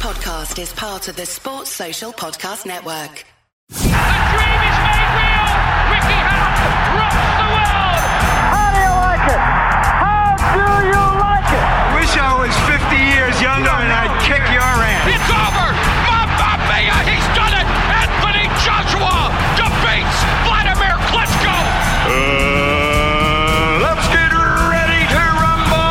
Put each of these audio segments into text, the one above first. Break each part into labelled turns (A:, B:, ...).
A: podcast is part of the Sports Social Podcast Network.
B: A dream is made real! Ricky Hatton rocks the world!
C: How do you like it? How do you like it?
D: I wish I was 50 years younger and I'd kick your ass.
B: It's over! Mamma mia! He's done it! Anthony Joshua defeats Vladimir Klitschko!
D: Let's get ready to rumble!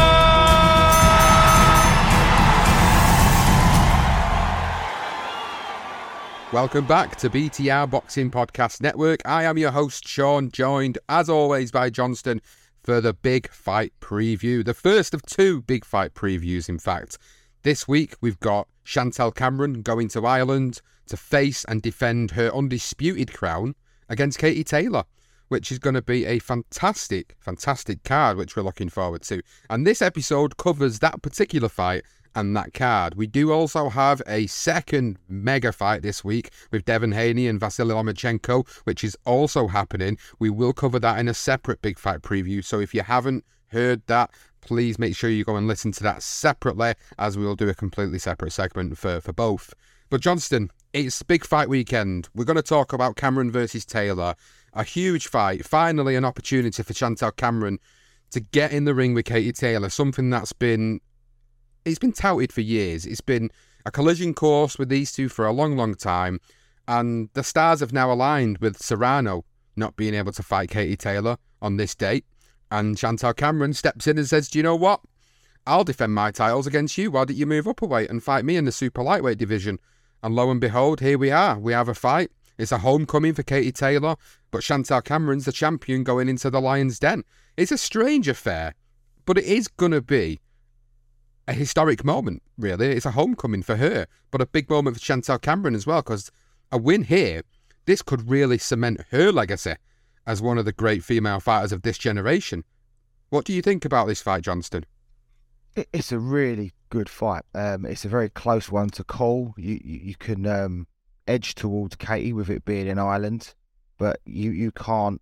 E: Welcome back to BTR Boxing Podcast Network. I am your host, Sean, joined as always by Johnston for the Big Fight Preview. The first of two Big Fight Previews, in fact. This week, we've got Chantelle Cameron going to Ireland to face and defend her undisputed crown against Katie Taylor, which is going to be a fantastic card, which we're looking forward to. And this episode covers that particular fight and that card. We do also have a second mega fight this week with Devin Haney and Vasily Lomachenko, which is also happening. We will cover that in a separate Big Fight Preview. So if you haven't heard that, please make sure you go and listen to that separately, as we will do a completely separate segment for both. But Johnston, it's Big Fight Weekend. We're going to talk about Cameron versus Taylor. A huge fight. Finally an opportunity for Chantelle Cameron to get in the ring with Katie Taylor. Something that's been touted for years. It's been a collision course with these two for a long time. And the stars have now aligned with Serrano not being able to fight Katie Taylor on this date. And Chantelle Cameron steps in and says, do you know what? I'll defend my titles against you. Why don't you move up a weight and fight me in the super lightweight division? And lo and behold, here we are. We have a fight. It's a homecoming for Katie Taylor, but Chantelle Cameron's the champion going into the Lion's Den. It's a strange affair, but it is going to be a historic moment, really. It's a homecoming for her, but a big moment for Chantelle Cameron as well, because a win here, this could really cement her legacy as one of the great female fighters of this generation. What do you think about this fight, Johnston?
F: It's a really good fight. It's a very close one to call. You can edge towards Katie with it being in Ireland, but you can't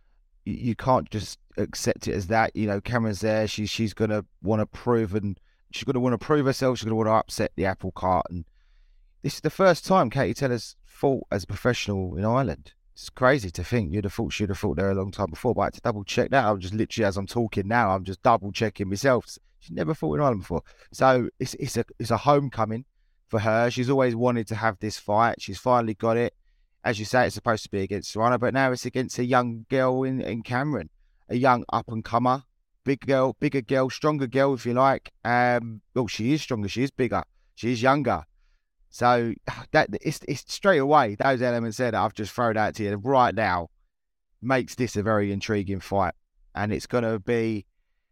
F: just accept it as that. You know, Cameron's there. She's gonna want to prove herself. She's gonna want to upset the apple cart. And this is the first time Katie Taylor's fought as a professional in Ireland. It's crazy to think. You'd have thought she'd have fought there a long time before, but I had to double check that. I'm just literally, as I'm talking now, I'm just double checking myself. She's never fought in Ireland before, so it's a homecoming for her. She's always wanted to have this fight. She's finally got it. As you say, it's supposed to be against Serrano, but now it's against a young girl in Cameron, a young up and comer, bigger girl, stronger girl, if you like. Well, she is stronger. She is bigger. She is younger. So that it's straight away, those elements there that I've just thrown out to you right now makes this a very intriguing fight. And it's going to be,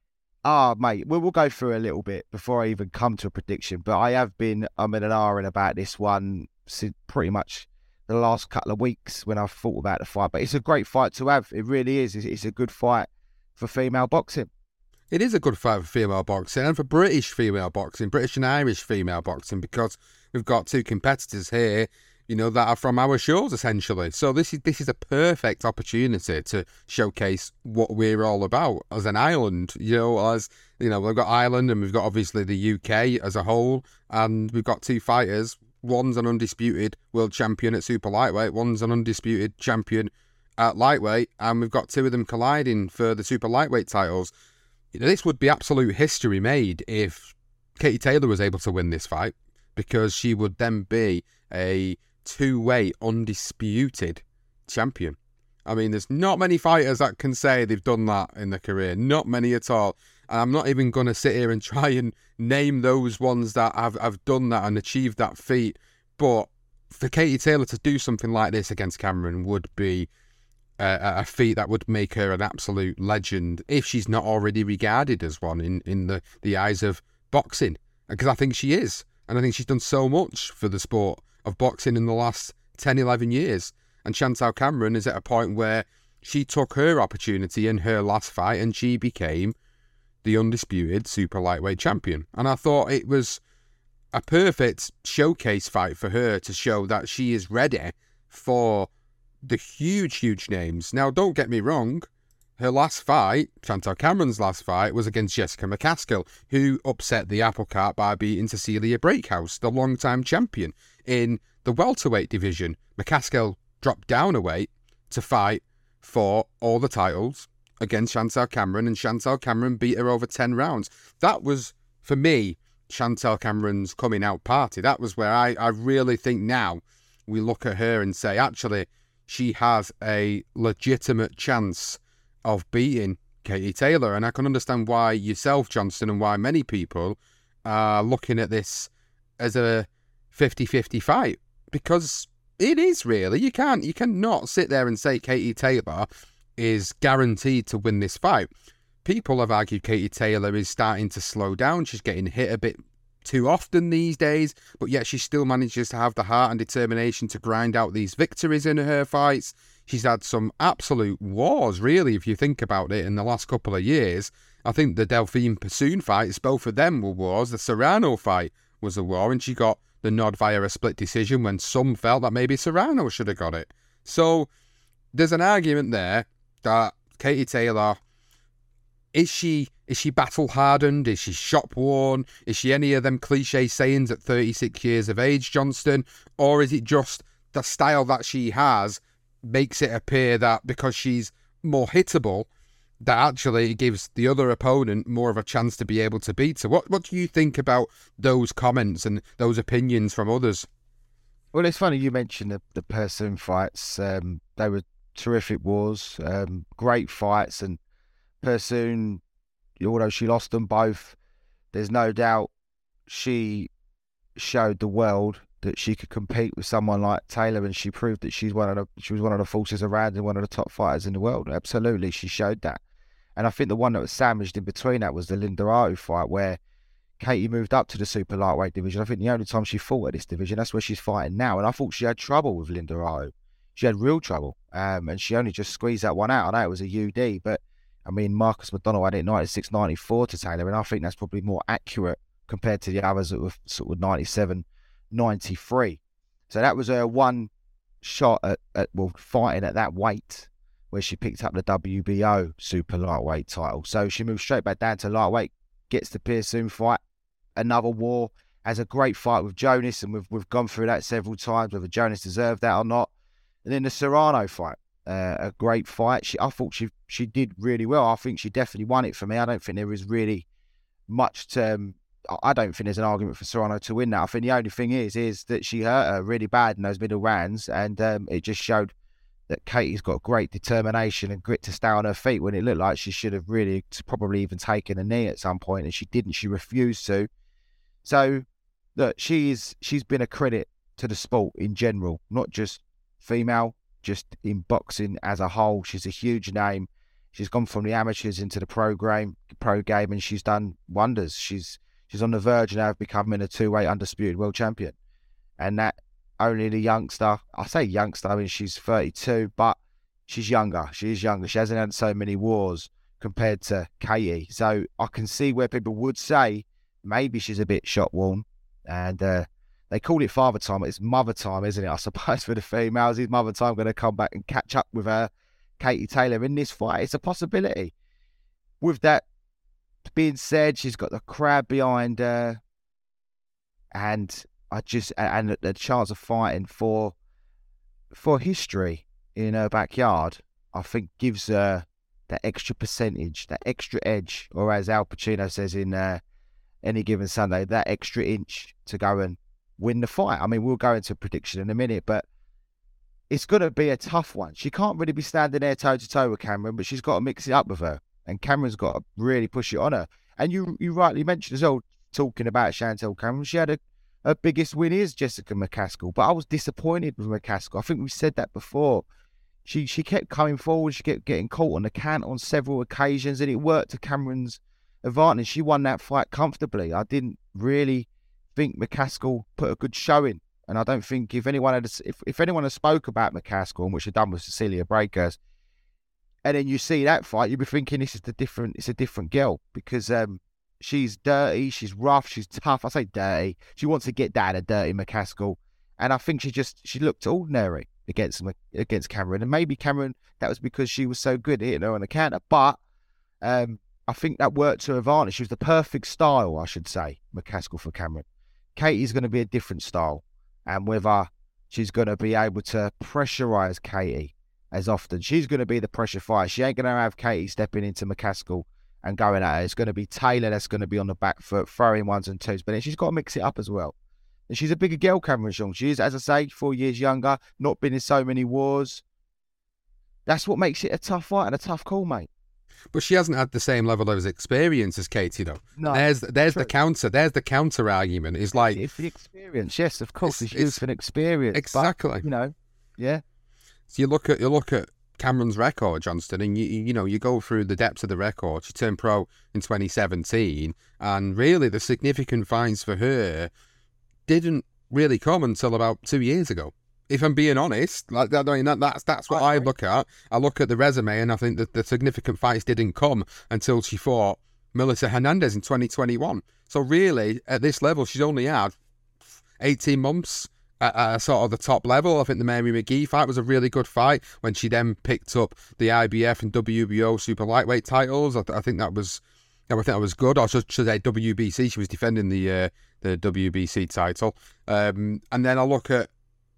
F: mate, we'll go through a little bit before I even come to a prediction. But I have been in an hour about this one since pretty much the last couple of weeks when I've thought about the fight. But it's a great fight to have. It really is. It's a good fight for female boxing.
E: It is a good fight for female boxing and for British female boxing, British and Irish female boxing, because we've got two competitors here, you know, that are from our shores, essentially. So this is a perfect opportunity to showcase what we're all about as an island. You know, as you know, we've got Ireland and we've got obviously the UK as a whole, and we've got two fighters. One's an undisputed world champion at super lightweight, one's an undisputed champion at lightweight, and we've got two of them colliding for the super lightweight titles. You know, this would be absolute history made if Katie Taylor was able to win this fight, because she would then be a two-way undisputed champion. I mean, there's not many fighters that can say they've done that in their career. Not many at all. And I'm not even going to sit here and try and name those ones that have done that and achieved that feat. But for Katie Taylor to do something like this against Cameron would be a feat that would make her an absolute legend, if she's not already regarded as one in the eyes of boxing. Because I think she is. And I think she's done so much for the sport of boxing in the last 10, 11 years. And Chantelle Cameron is at a point where she took her opportunity in her last fight and she became the undisputed super lightweight champion. And I thought it was a perfect showcase fight for her to show that she is ready for the huge names. Now, don't get me wrong, her last fight, Chantel Cameron's last fight, was against Jessica McCaskill, who upset the apple cart by beating Cecilia Breakhouse, the long-time champion, in the welterweight division. McCaskill dropped down a weight to fight for all the titles against Chantel Cameron, and Chantel Cameron beat her over 10 rounds. That was, for me, Chantel Cameron's coming out party. That was where I really think now we look at her and say, actually, she has a legitimate chance of beating Katie Taylor. And I can understand why yourself, Johnston, and why many people are looking at this as a 50-50 fight, because it is really. You cannot sit there and say Katie Taylor is guaranteed to win this fight. People have argued Katie Taylor is starting to slow down. She's getting hit a bit too often these days, but yet she still manages to have the heart and determination to grind out these victories in her fights. She's had some absolute wars, really, if you think about it, in the last couple of years. I think the Delphine Persoon fights, both of them were wars. The Serrano fight was a war, and she got the nod via a split decision when some felt that maybe Serrano should have got it. So there's an argument there that Katie Taylor, is she battle hardened? Is she shop worn? Is she any of them cliche sayings at 36 years of age, Johnston? Or is it just the style that she has makes it appear that because she's more hittable, that actually gives the other opponent more of a chance to be able to beat her? What do you think about those comments and those opinions from others?
F: Well, it's funny you mentioned the Persoon fights. They were terrific wars, great fights, and Persoon, although she lost them both, there's no doubt she showed the world that she could compete with someone like Taylor, and she proved that she was one of the forces around and one of the top fighters in the world. Absolutely, she showed that. And I think the one that was sandwiched in between that was the Linda Ahu fight, where Katie moved up to the super lightweight division. I think the only time she fought at this division, that's where she's fighting now. And I thought she had trouble with Linda Ahu. She had real trouble, and she only just squeezed that one out. I know it was a UD, but I mean, Marcus McDonnell had it 96-94 to Taylor, and I think that's probably more accurate compared to the others that were sort of 97-93. So that was her one shot at fighting at that weight, where she picked up the WBO super lightweight title. So she moved straight back down to lightweight, gets the Persoon fight, another war, has a great fight with Jonas, and we've gone through that several times, whether Jonas deserved that or not. And then the Serrano fight, a great fight. I thought she did really well. I think she definitely won it for me. I don't think there is really much to... I don't think there's an argument for Serrano to win that. I think the only thing is that she hurt her really bad in those middle rounds, and it just showed that Katie's got great determination and grit to stay on her feet when it looked like she should have really probably even taken a knee at some point, and she didn't. She refused to. So, look, she's been a credit to the sport in general, not just female, just in boxing as a whole. She's a huge name. She's gone from the amateurs into the pro game, and she's done wonders. She's on the verge now of becoming a two-weight undisputed world champion. And that only the youngster, I say youngster, I mean, she's 32, but she's younger. She is younger. She hasn't had so many wars compared to Katie. So I can see where people would say maybe she's a bit shot-worn. And they call it father time, but it's mother time, isn't it? I suppose for the females, is mother time going to come back and catch up with her, Katie Taylor, in this fight? It's a possibility. With that being said, she's got the crowd behind her, and the chance of fighting for history in her backyard, I think gives her that extra percentage, that extra edge, or as Al Pacino says in Any Given Sunday, that extra inch to go and win the fight. I mean, we'll go into prediction in a minute, but it's going to be a tough one. She can't really be standing there toe-to-toe with Cameron, but she's got to mix it up with her. And Cameron's got to really push it on her. And you rightly mentioned as well, talking about Chantel Cameron, she had her biggest win is Jessica McCaskill. But I was disappointed with McCaskill. I think we said that before. She kept coming forward. She kept getting caught on the count on several occasions, and it worked to Cameron's advantage. She won that fight comfortably. I didn't really think McCaskill put a good showing. And I don't think if anyone had spoke about McCaskill, which had done with Cecilia Breakhouse, and then you see that fight, you'd be thinking it's a different girl, because she's dirty, she's rough, she's tough. I say dirty. She wants to get down a dirty McCaskill. And I think she looked ordinary against Cameron. And maybe Cameron, that was because she was so good at hitting her on the counter. But I think that worked to her advantage. She was the perfect style, I should say, McCaskill for Cameron. Katie's going to be a different style. And whether she's going to be able to pressurise Katie as often. She's going to be the pressure fighter. She ain't going to have Katie stepping into McCaskill and going at her. It's going to be Taylor that's going to be on the back foot, throwing ones and twos. But then she's got to mix it up as well. And she's a bigger girl, Cameron Strong. She is, as I say, 4 years younger, not been in so many wars. That's what makes it a tough fight and a tough call, mate.
E: But she hasn't had the same level of experience as Katie, though.
F: No,
E: there's the counter. There's the counter argument. It's like
F: it's the experience. Yes, of course, it's youth and experience.
E: Exactly.
F: But, yeah.
E: So you look at Cameron's record, Johnston, and you go through the depths of the record. She turned pro in 2017, and really the significant fights for her didn't really come until about 2 years ago. If I'm being honest, that's what I look at. I look at the resume, and I think that the significant fights didn't come until she fought Melissa Hernandez in 2021. So really, at this level, she's only had 18 months at sort of the top level. I think the Mary McGee fight was a really good fight when she then picked up the IBF and WBO super lightweight titles. I think that was good. I should say WBC. She was defending the WBC title. And then I look at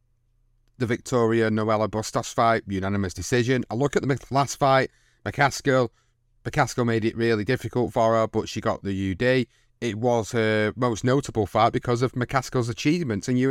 E: the Victoria Noella Bustos fight, unanimous decision. I look at the last fight, McCaskill. McCaskill made it really difficult for her, but she got the UD. It was her most notable fight because of McCaskill's achievements, and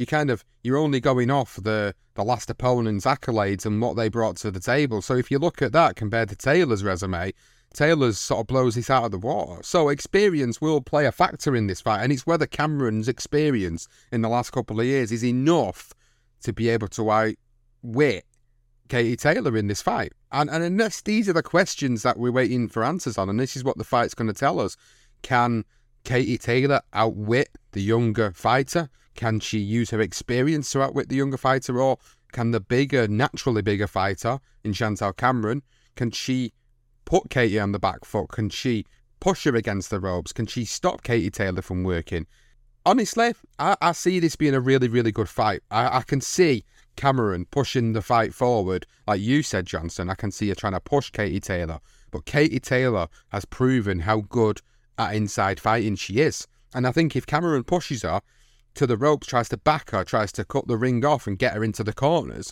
E: you're only going off the last opponent's accolades and what they brought to the table. So if you look at that compared to Taylor's resume, Taylor's sort of blows this out of the water. So experience will play a factor in this fight, and it's whether Cameron's experience in the last couple of years is enough to be able to outwit Katie Taylor in this fight. And these are the questions that we're waiting for answers on, and this is what the fight's going to tell us. Can Katie Taylor outwit the younger fighter? Can she use her experience to outwit the younger fighter? Or can the naturally bigger fighter in Chantel Cameron, can she put Katie on the back foot? Can she push her against the ropes? Can she stop Katie Taylor from working? Honestly, I see this being a really, really good fight. I can see Cameron pushing the fight forward. Like you said, Johnson, I can see her trying to push Katie Taylor. But Katie Taylor has proven how good at inside fighting she is. And I think if Cameron pushes her to the ropes, tries to back her, tries to cut the ring off and get her into the corners,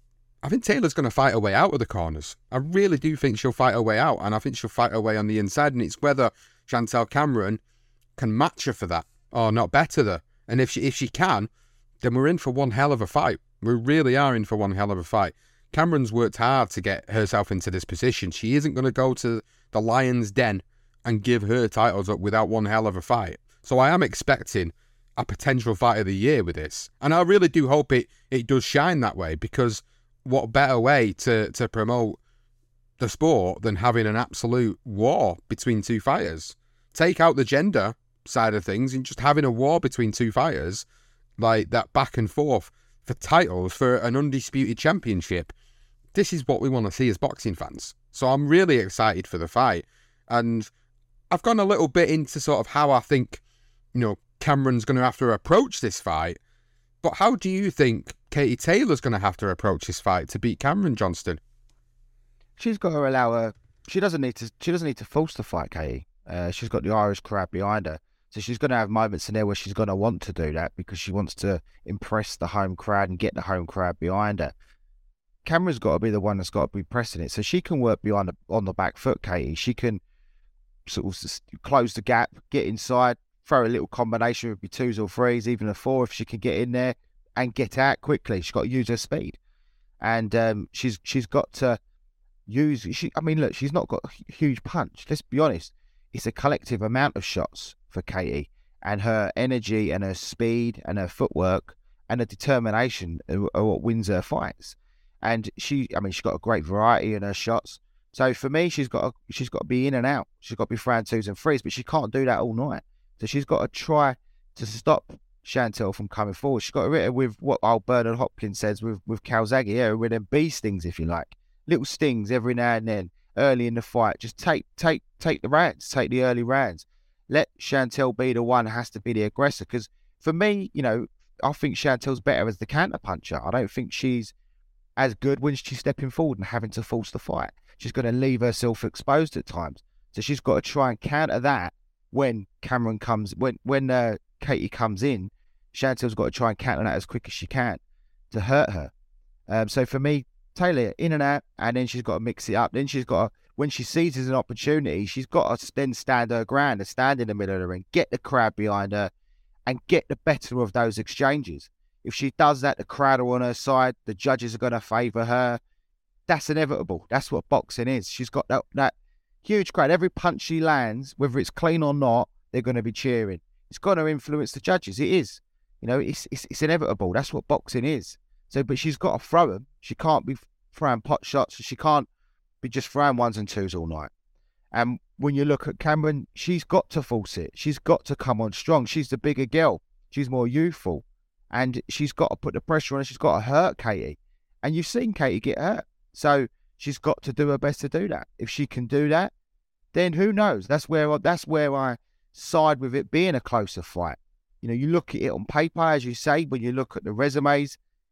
E: I think Taylor's going to fight her way out of the corners. I really do think she'll fight her way out, and I think she'll fight her way on the inside, and it's whether Chantel Cameron can match her for that or not better her. And if she can, then we're in for one hell of a fight. We really are in for one hell of a fight. Cameron's worked hard to get herself into this position. She isn't going to go to the Lion's Den and give her titles up without one hell of a fight. So I am expecting a potential fight of the year with this. And I really do hope it does shine that way, because what better way to promote the sport than having an absolute war between two fighters? Take out the gender side of things and just having a war between two fighters, like that back and forth for titles, for an undisputed championship. This is what we want to see as boxing fans. So I'm really excited for the fight. And I've gone a little bit into sort of how I think, Cameron's going to have to approach this fight. But how do you think Katie Taylor's going to have to approach this fight to beat Cameron, Johnston?
F: She's got to allow her. She doesn't need to force the fight, Katie. She's got the Irish crowd behind her, so she's going to have moments in there where she's going to want to do that because she wants to impress the home crowd and get the home crowd behind her. Cameron's got to be the one that's got to be pressing it, so she can work on the back foot, Katie. She can sort of close the gap, get inside, throw a little combination with your twos or threes, even a four if she can get in there and get out quickly. She's got to use her speed, and she's got to use. Look, she's not got a huge punch. Let's be honest. It's a collective amount of shots for Katie, and her energy and her speed and her footwork and her determination are what wins her fights. And she's got a great variety in her shots. So for me, she's got to be in and out. She's got to be throwing twos and threes, but she can't do that all night. So she's got to try to stop Chantel from coming forward. She's got to hit her with what old Bernard Hopkins says with Calzaghe, with them bee stings, if you like. Little stings every now and then, early in the fight. Just take the rounds, take the early rounds. Let Chantel be the one who has to be the aggressor. Because for me, I think Chantel's better as the counter puncher. I don't think she's as good when she's stepping forward and having to force the fight. She's going to leave herself exposed at times. So she's got to try and counter that when Katie comes in. Chantel's got to try and counter that as quick as she can to hurt her. So for me, Taylor, in and out, and then she's got to mix it up. Then she's got to, when she seizes an opportunity, she's got to then stand her ground and stand in the middle of the ring, get the crowd behind her, and get the better of those exchanges. If she does that, the crowd are on her side, the judges are going to favour her. That's inevitable. That's what boxing is. She's got that huge crowd. Every punch she lands, whether it's clean or not, they're going to be cheering. It's going to influence the judges. It is. It's inevitable. That's what boxing is. So, but she's got to throw them. She can't be throwing pot shots. She can't be just throwing ones and twos all night. And when you look at Cameron, she's got to force it. She's got to come on strong. She's the bigger girl. She's more youthful. And she's got to put the pressure on her. She's got to hurt Katie. And you've seen Katie get hurt. So she's got to do her best to do that. If she can do that, then who knows? That's where I side with it being a closer fight. You look at it on paper, as you say, when you look at the resumes,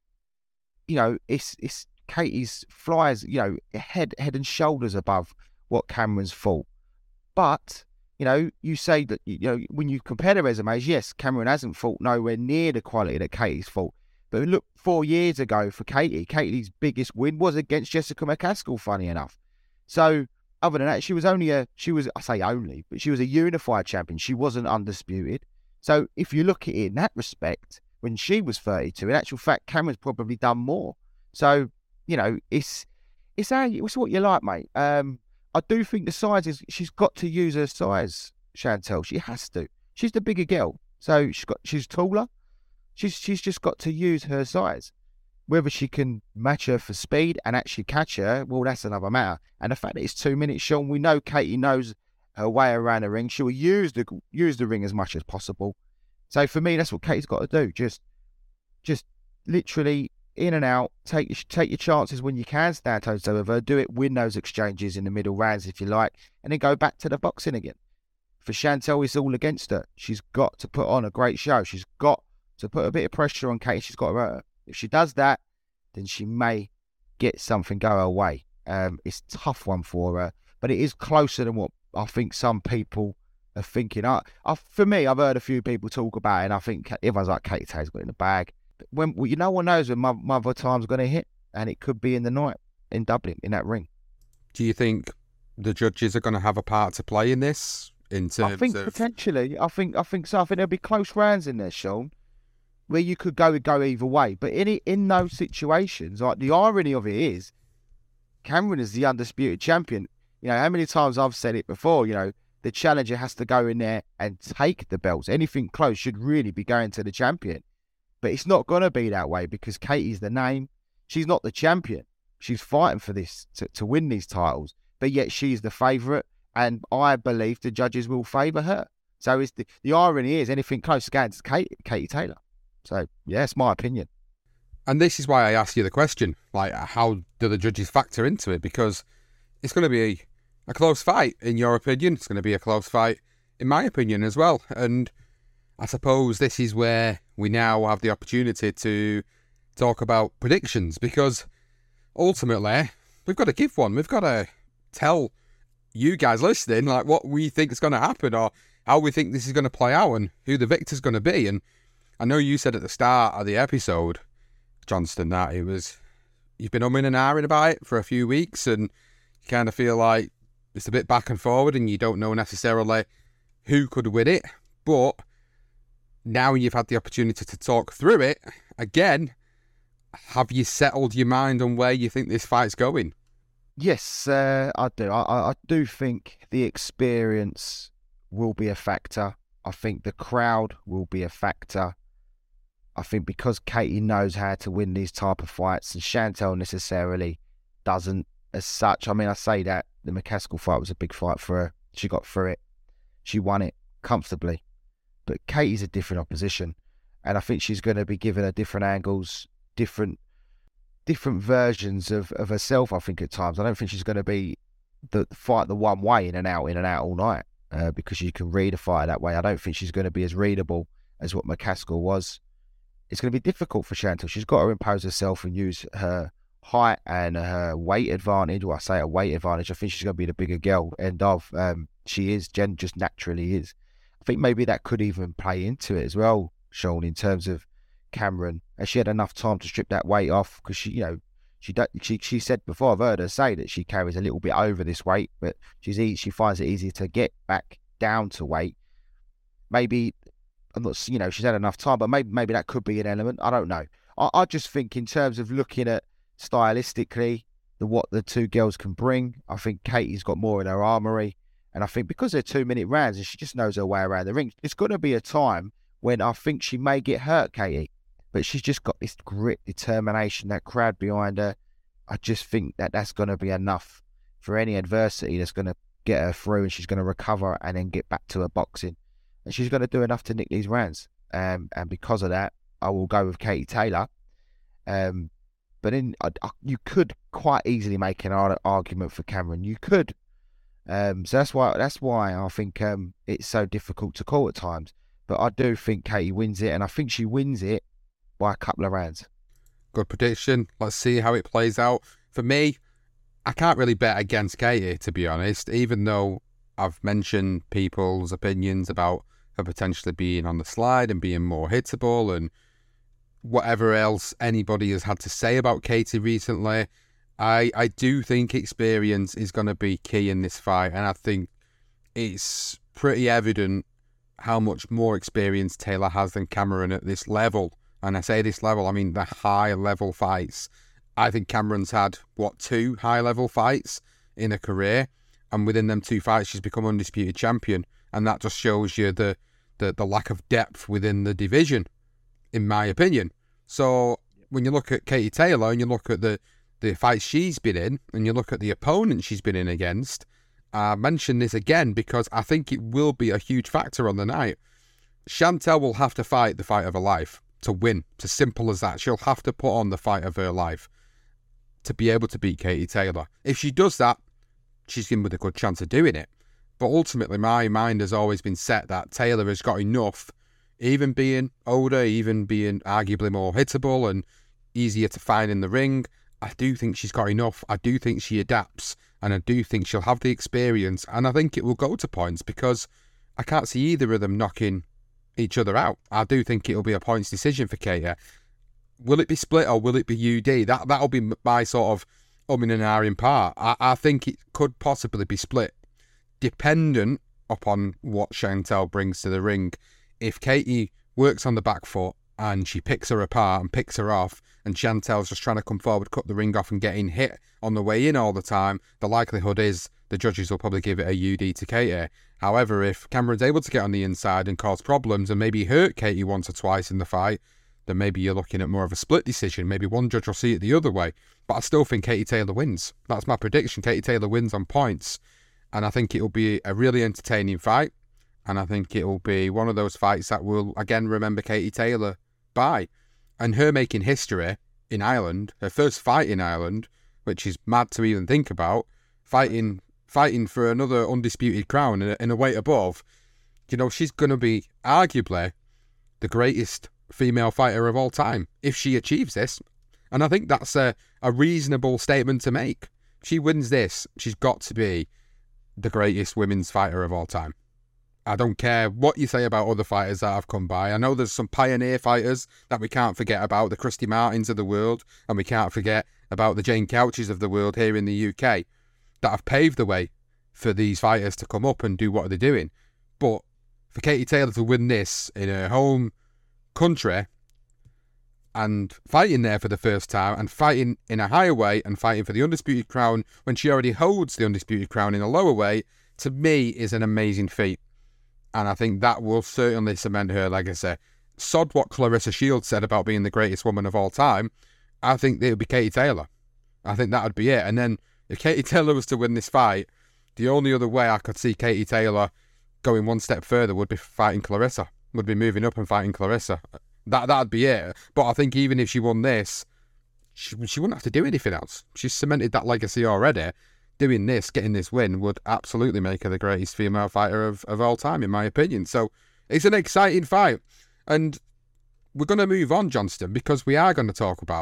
F: it's Katie's flies, head and shoulders above what Cameron's fought. But, you say that, when you compare the resumes, yes, Cameron hasn't fought nowhere near the quality that Katie's fought. But look, 4 years ago for Katie's biggest win was against Jessica McCaskill, funny enough. So, other than that, she was a unified champion. She wasn't undisputed. So, if you look at it in that respect, when she was 32, in actual fact, Cameron's probably done more. So, it's what you like, mate. I do think the size is, she's got to use her size, Chantel. She has to. She's the bigger girl. So, she's taller. She's just got to use her size. Whether she can match her for speed and actually catch her, well, that's another matter. And the fact that it's 2 minutes, Sean, we know Katie knows her way around the ring. She'll use the ring as much as possible. So for me, that's what Katie's got to do. Just literally in and out. Take your chances when you can stand toe to toe with her. Do it, win those exchanges in the middle rounds if you like, and then go back to the boxing again. For Chantel, it's all against her. She's got to put on a great show. She's got to put a bit of pressure on Katie. She's got to hurt her. If she does that, then she may get something go her way. It's a tough one for her, but it is closer than what I think some people are thinking. For me, I've heard a few people talk about it, and I think everyone's like, Katie Taylor's got it in the bag. But no one knows when Mother Time's going to hit, and it could be in the night in Dublin, in that ring.
E: Do you think the judges are going to have a part to play in this? I think
F: potentially. I think so. I think there'll be close rounds in there, Sean, where you could go either way. But in those situations, like, the irony of it is, Cameron is the undisputed champion. How many times I've said it before, the challenger has to go in there and take the belts. Anything close should really be going to the champion. But it's not going to be that way because Katie's the name. She's not the champion. She's fighting for this, to win these titles. But yet she's the favourite, and I believe the judges will favour her. So it's the irony is, anything close is going to Katie Taylor. So, yeah, it's my opinion.
E: And this is why I asked you the question, like, how do the judges factor into it? Because it's going to be a close fight, in your opinion. It's going to be a close fight, in my opinion, as well. And I suppose this is where we now have the opportunity to talk about predictions, because ultimately, we've got to give one. We've got to tell you guys listening, like, what we think is going to happen, or how we think this is going to play out, and who the victor's going to be. And I know you said at the start of the episode, Johnston, that you've been umming and ahhing about it for a few weeks, and you kind of feel like it's a bit back and forward, and you don't know necessarily who could win it. But now you've had the opportunity to talk through it again, have you settled your mind on where you think this fight's going?
F: Yes, I do. I do think the experience will be a factor. I think the crowd will be a factor. I think because Katie knows how to win these type of fights, and Chantel necessarily doesn't as such. I mean, I say that the McCaskill fight was a big fight for her. She got through it. She won it comfortably. But Katie's a different opposition. And I think she's going to be given her different angles, different versions of herself, I think, at times. I don't think she's going to be the fight the one way, in and out all night, because you can read a fight that way. I don't think she's going to be as readable as what McCaskill was. It's going to be difficult for Chantel. She's got to impose herself and use her height and her weight advantage. Well, I say a weight advantage. I think she's going to be the bigger girl. She is. Jen just naturally is. I think maybe that could even play into it as well, Sean, in terms of Cameron. And she had enough time to strip that weight off because she said before, I've heard her say that she carries a little bit over this weight, but she finds it easier to get back down to weight. Maybe, I'm not, she's had enough time, but maybe that could be an element. I don't know. I just think in terms of looking at stylistically what the two girls can bring, I think Katie's got more in her armoury. And I think because they're 2-minute rounds and she just knows her way around the ring, it's going to be a time when I think she may get hurt, Katie. But she's just got this grit, determination, that crowd behind her. I just think that's going to be enough for any adversity that's going to get her through, and she's going to recover and then get back to her boxing. And she's going to do enough to nick these rounds. And because of that, I will go with Katie Taylor. But you could quite easily make an argument for Cameron. You could. So that's why I think it's so difficult to call at times. But I do think Katie wins it, and I think she wins it by a couple of rounds.
E: Good prediction. Let's see how it plays out. For me, I can't really bet against Katie, to be honest, even though I've mentioned people's opinions about her potentially being on the slide and being more hittable and whatever else anybody has had to say about Katie recently. I do think experience is going to be key in this fight, and I think it's pretty evident how much more experience Taylor has than Cameron at this level. And I say this level, I mean the high-level fights. I think Cameron's had, 2 high-level fights in her career, and within them 2 fights she's become undisputed champion, and that just shows you the lack of depth within the division, in my opinion. So when you look at Katie Taylor and you look at the fights she's been in, and you look at the opponent she's been in against, I mention this again because I think it will be a huge factor on the night. Chantel will have to fight the fight of her life to win. It's as simple as that. She'll have to put on the fight of her life to be able to beat Katie Taylor. If she does that, she's in with a good chance of doing it. But ultimately, my mind has always been set that Taylor has got enough, even being older, even being arguably more hittable and easier to find in the ring. I do think she's got enough. I do think she adapts, and I do think she'll have the experience, and I think it will go to points because I can't see either of them knocking each other out. I do think it'll be a points decision for Katie. Will it be split or will it be UD? That'll be my sort of and ahhing part. I think it could possibly be split, dependent upon what Chantel brings to the ring. If Katie works on the back foot and she picks her apart and picks her off, and Chantel's just trying to come forward, cut the ring off and getting hit on the way in all the time, the likelihood is the judges will probably give it a UD to Katie. However, if Cameron's able to get on the inside and cause problems and maybe hurt Katie once or twice in the fight, then maybe you're looking at more of a split decision. Maybe one judge will see it the other way. But I still think Katie Taylor wins. That's my prediction. Katie Taylor wins on points. And I think it will be a really entertaining fight. And I think it will be one of those fights that we'll, again, remember Katie Taylor by. And her making history in Ireland, her first fight in Ireland, which is mad to even think about, fighting for another undisputed crown in a weight above, she's going to be arguably the greatest female fighter of all time if she achieves this. And I think that's a reasonable statement to make. If she wins this, she's got to be the greatest women's fighter of all time. I don't care what you say about other fighters that have come by. I know there's some pioneer fighters that we can't forget about, the Christy Martins of the world, and we can't forget about the Jane Couches of the world here in the UK that have paved the way for these fighters to come up and do what they're doing. But for Katie Taylor to win this in her home country and fighting there for the first time and fighting in a higher weight and fighting for the undisputed crown when she already holds the undisputed crown in a lower weight, to me is an amazing feat. And I think that will certainly cement her legacy. Sod what Clarissa Shields said about being the greatest woman of all time. I think it would be Katie Taylor. I think that would be it. And then if Katie Taylor was to win this fight, the only other way I could see Katie Taylor going one step further would be fighting Clarissa. Would be moving up and fighting Clarissa. That'd be it. But I think even if she won this, she wouldn't have to do anything else. She's cemented that legacy already. Doing this, getting this win, would absolutely make her the greatest female fighter of all time, in my opinion. So it's an exciting fight. And we're going to move on, Johnston, because we are going to talk about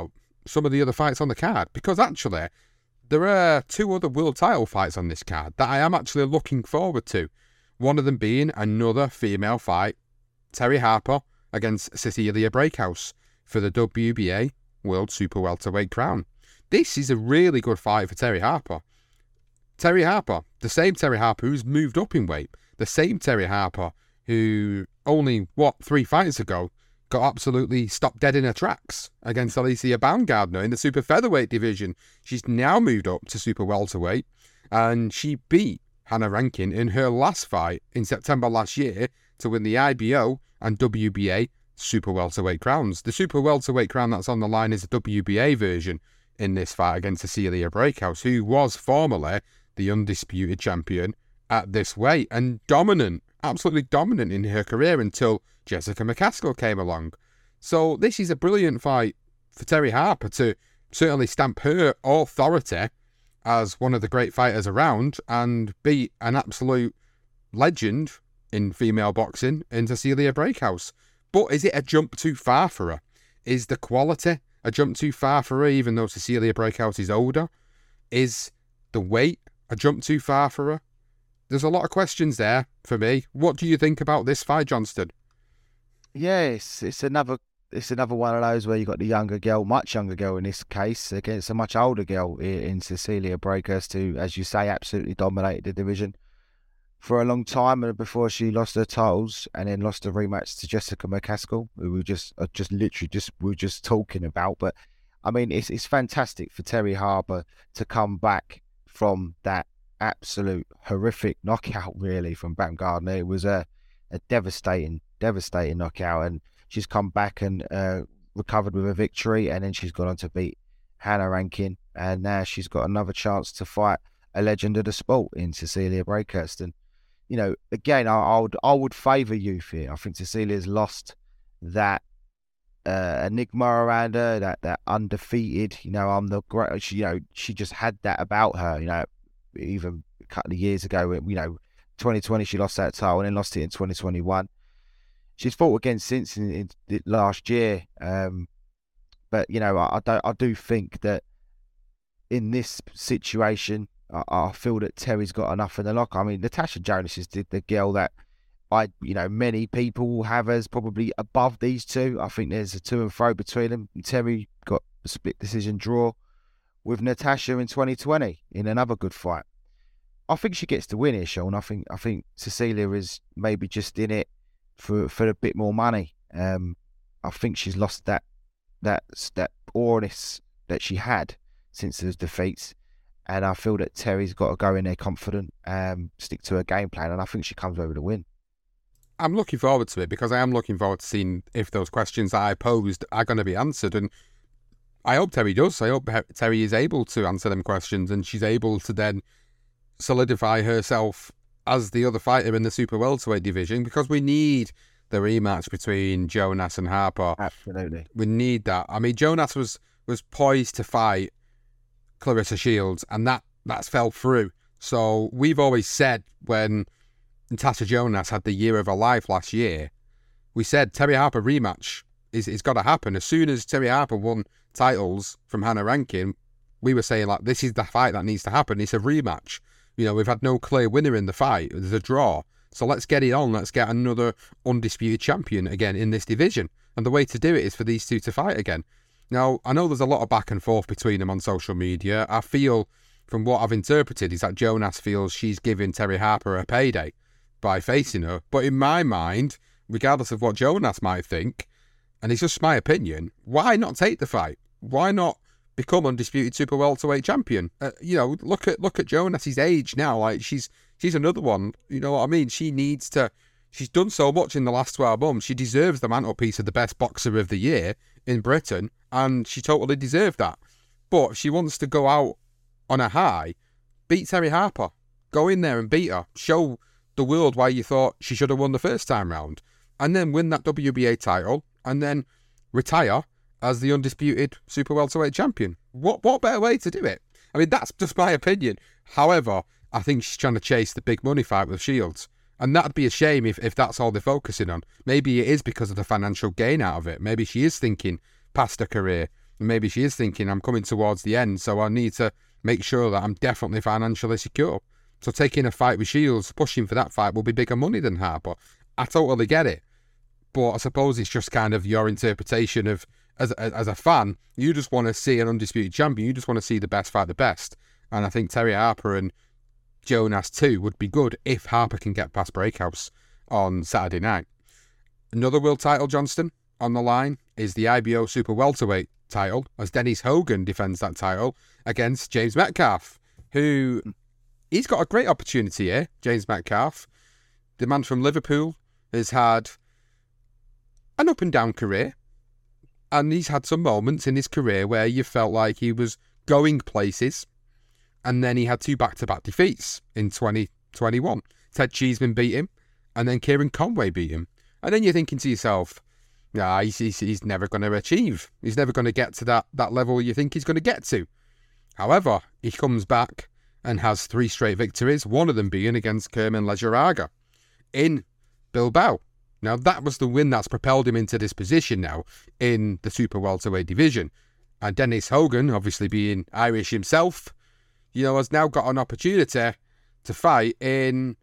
E: some of the other fights on the card, because actually there are 2 other world title fights on this card that I am actually looking forward to. One of them being another female fight, Terri Harper against Cecilia Braekhus for the WBA World Super Welterweight crown. This is a really good fight for Terri Harper. Terri Harper, the same Terri Harper who's moved up in weight, the same Terri Harper who only, 3 fights ago, got absolutely stopped dead in her tracks against Alicia Baumgardner in the super featherweight division. She's now moved up to super welterweight, and she beat Hannah Rankin in her last fight in September last year to win the IBO and WBA super welterweight crowns. The super welterweight crown that's on the line is the WBA version in this fight against Cecilia Braekhus, who was formerly the undisputed champion at this weight and dominant, absolutely dominant in her career until Jessica McCaskill came along. So this is a brilliant fight for Terri Harper to certainly stamp her authority as one of the great fighters around and beat an absolute legend in female boxing in Cecilia Braekhus. But is it a jump too far for her? Is the quality a jump too far for her, even though Cecilia Braekhus is older? Is the weight a jump too far for her? There's a lot of questions there for me. What do you think about this fight, Johnston?
F: Yes, it's another one of those where you got the younger girl, much younger girl in this case, against a much older girl in Cecilia Braekhus, who, as you say, absolutely dominated the division for a long time, and before she lost her titles and then lost a rematch to Jessica McCaskill, who we were just talking about. But I mean, it's fantastic for Terri Harper to come back from that absolute horrific knockout, really, from Baumgardner. It was a devastating knockout, and she's come back and recovered with a victory, and then she's gone on to beat Hannah Rankin, and now she's got another chance to fight a legend of the sport in Cecilia Braekhus. And you know, again, I would favour youth here. I think Cecilia's lost that enigma around her, that undefeated. You know, I'm the great. She just had that about her. You know, even a couple of years ago, 2020 she lost that title and then lost it in 2021. She's fought again since in last year, but I do think that in this situation, I feel that Terry's got enough in the locker. I mean, Natasha Jonas is the girl that many people have as probably above these two. I think there's a to and fro between them. Terry got a split decision draw with Natasha in 2020 in another good fight. I think she gets the win here, Sean. I think Cecilia is maybe just in it for a bit more money. I think she's lost that awness that she had since those defeats, and I feel that Terry's got to go in there confident, stick to her game plan, and I think she comes over to win.
E: I'm looking forward to it because I am looking forward to seeing if those questions that I posed are going to be answered, and I hope Terry does. I hope Terry is able to answer them questions and she's able to then solidify herself as the other fighter in the super welterweight division, because we need the rematch between Jonas and Harper.
F: Absolutely.
E: We need that. I mean, Jonas was poised to fight Claressa Shields, and that's fell through. So we've always said, when Natasha Jonas had the year of her life last year, we said Terri Harper rematch is got to happen. As soon as Terri Harper won titles from Hannah Rankin, we were saying, like, this is the fight that needs to happen. It's a rematch. We've had no clear winner in the fight. There's a draw. So let's get it on. Let's get another undisputed champion again in this division. And the way to do it is for these two to fight again. Now, I know there's a lot of back and forth between them on social media. I feel, from what I've interpreted, is that Jonas feels she's giving Terri Harper a payday by facing her. But in my mind, regardless of what Jonas might think, and it's just my opinion, why not take the fight? Why not become undisputed super welterweight champion? Look at Jonas's age now. Like, she's another one. You know what I mean? She needs to. She's done so much in the last 12 months. She deserves the mantelpiece of the best boxer of the year in Britain, and she totally deserved that. But if she wants to go out on a high, beat Terri Harper. Go in there and beat her. Show the world why you thought she should have won the first time round, and then win that WBA title, and then retire as the undisputed super welterweight champion. What better way to do it? I mean, that's just my opinion. However, I think she's trying to chase the big money fight with Shields. And that'd be a shame if that's all they're focusing on. Maybe it is because of the financial gain out of it. Maybe she is thinking past her career. And maybe she is thinking, I'm coming towards the end, so I need to make sure that I'm definitely financially secure. So taking a fight with Shields, pushing for that fight will be bigger money than Harper. I totally get it. But I suppose it's just kind of your interpretation of, as a fan, you just want to see an undisputed champion. You just want to see the best fight the best. And I think Terry Harper and Jonas too would be good if Harper can get past Breakhouse on Saturday night. Another world title, Johnston, on the line is the IBO Super Welterweight title, as Dennis Hogan defends that title against James Metcalf, who he's got a great opportunity here. James Metcalf, the man from Liverpool, has had an up and down career, and he's had some moments in his career where you felt like he was going places, and then he had 2 back-to-back defeats in 2021. Ted Cheeseman beat him, and then Kieran Conway beat him. And then you're thinking to yourself, nah, he's never going to achieve. He's never going to get to that level you think he's going to get to. However, he comes back and has 3 straight victories, one of them being against Kerman Lejaraga in Bilbao. Now, that was the win that's propelled him into this position now in the Super Welterweight division. And Dennis Hogan, obviously being Irish himself, has now got an opportunity to fight in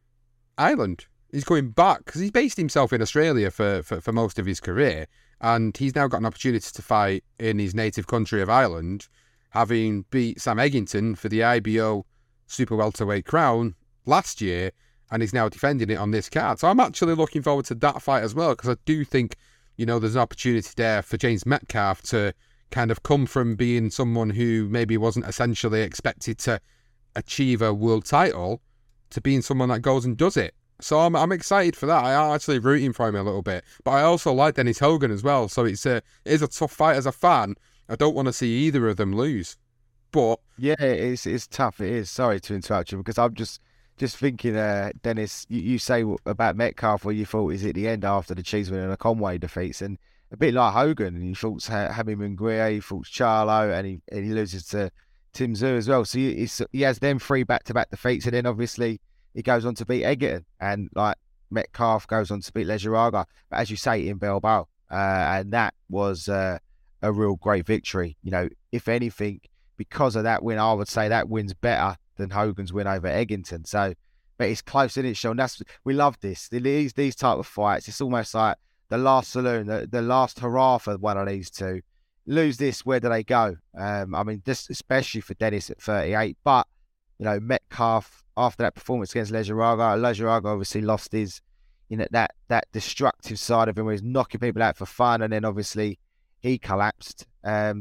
E: Ireland. He's going back because he's based himself in Australia for most of his career, and he's now got an opportunity to fight in his native country of Ireland, having beat Sam Eggington for the IBO Super Welterweight crown last year, and he's now defending it on this card. So I'm actually looking forward to that fight as well, because I do think, there's an opportunity there for James Metcalf to kind of come from being someone who maybe wasn't essentially expected to achieve a world title to being someone that goes and does it. So I'm excited for that. I am actually rooting for him a little bit. But I also like Dennis Hogan as well. So it is a tough fight as a fan. I don't want to see either of them lose. But
F: yeah, it's tough. It is. Sorry to interrupt you, because I'm just thinking, Dennis, you say about Metcalf where you thought is at the end after the Cheeseman and the Conway defeats, and a bit like Hogan, and he fought Hamid Munguia, he fought Charlo, and he loses to Tim Tszyu as well. So he has them 3 back-to-back defeats, and then obviously he goes on to beat Egerton, and like Metcalf goes on to beat Lejaraga. But as you say, in Bilbao, and that was a real great victory. If anything, because of that win, I would say that win's better than Hogan's win over Eggington. So, but it's close, isn't it, Sean? We love this. These type of fights. It's almost like the last saloon, the last hurrah for one of these two. Lose this, where do they go? Just especially for Dennis at 38. But Metcalf, after that performance against Lejaraga obviously lost his, that destructive side of him where he's knocking people out for fun, and then obviously he collapsed. And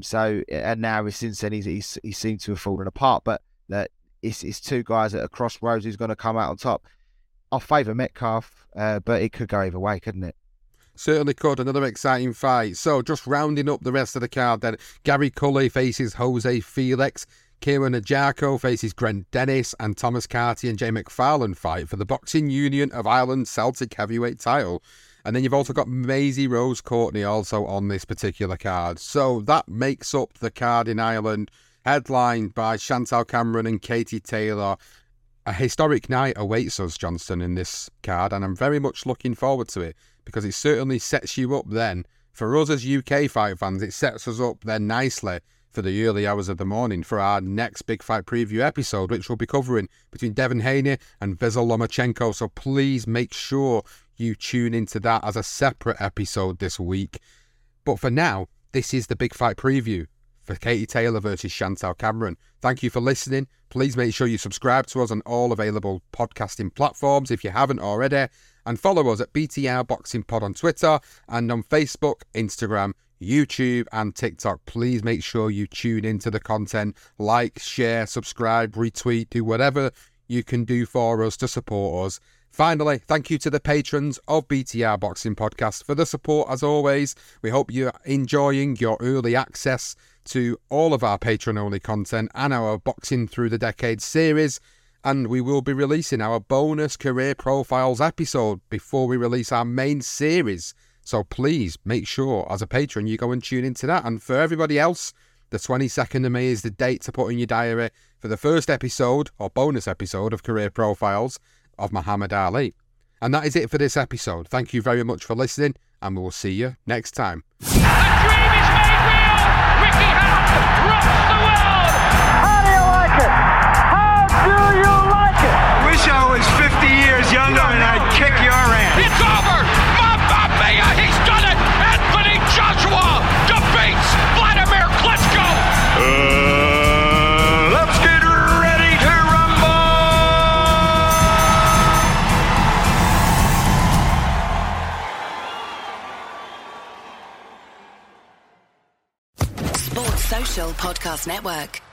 F: now since then he seemed to have fallen apart. But it's 2 guys at a crossroads who's going to come out on top. I favour Metcalf, but it could go either way, couldn't it?
E: Certainly could. Another exciting fight. So just rounding up the rest of the card then, Gary Cully faces Jose Felix. Kieran Ajako faces Grant Dennis, and Thomas Carty and Jay McFarlane fight for the Boxing Union of Ireland Celtic heavyweight title. And then you've also got Maisie Rose Courtney also on this particular card. So that makes up the card in Ireland, headlined by Chantal Cameron and Katie Taylor. A historic night awaits us, Johnston, in this card, and I'm very much looking forward to it, because it certainly sets you up then. For us as UK fight fans, it sets us up then nicely for the early hours of the morning for our next Big Fight Preview episode, which we'll be covering between Devin Haney and Vasyl Lomachenko. So please make sure you tune into that as a separate episode this week. But for now, this is the Big Fight Preview for Katie Taylor versus Chantal Cameron. Thank you for listening. Please make sure you subscribe to us on all available podcasting platforms if you haven't already, and follow us at BTR Boxing Pod on Twitter and on Facebook, Instagram, YouTube and TikTok. Please make sure you tune into the content, like, share, subscribe, retweet, do whatever you can do for us to support us. Finally, thank you to the patrons of BTR Boxing Podcast for the support as always. We hope you're enjoying your early access to all of our patron-only content and our Boxing Through the Decades series. And we will be releasing our bonus career profiles episode before we release our main series. So please make sure as a patron you go and tune into that. And for everybody else, the 22nd of May is the date to put in your diary for the first episode or bonus episode of Career Profiles of Muhammad Ali. And that is it for this episode. Thank you very much for listening, and we will see you next time.
B: The dream is made real.
A: Sports Social Podcast Network.